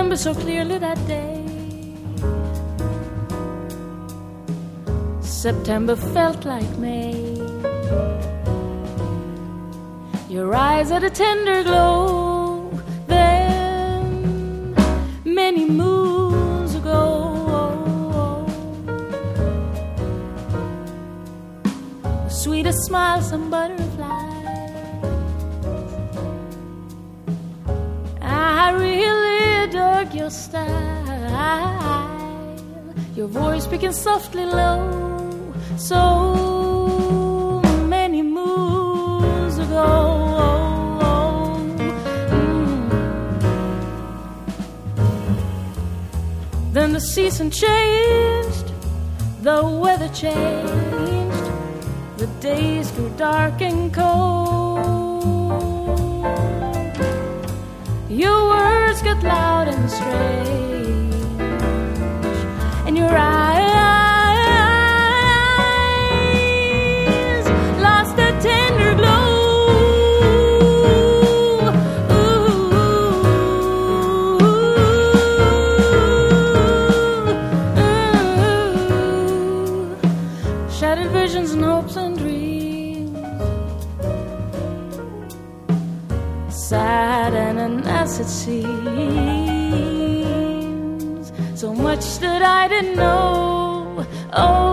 remember so clearly that day. September felt like May. Your eyes had a tender glow. Then, many moons ago, the sweetest smile, some butterflies. I really dug your style. Your voice speaking softly low. So many moons ago. Then the season changed, the weather changed, the days grew dark and cold. Your words got loud and strange, and your eyes lost their tender glow. Shattered visions and hopes and dreams, sad and an as it seems, so much that I didn't know. Oh,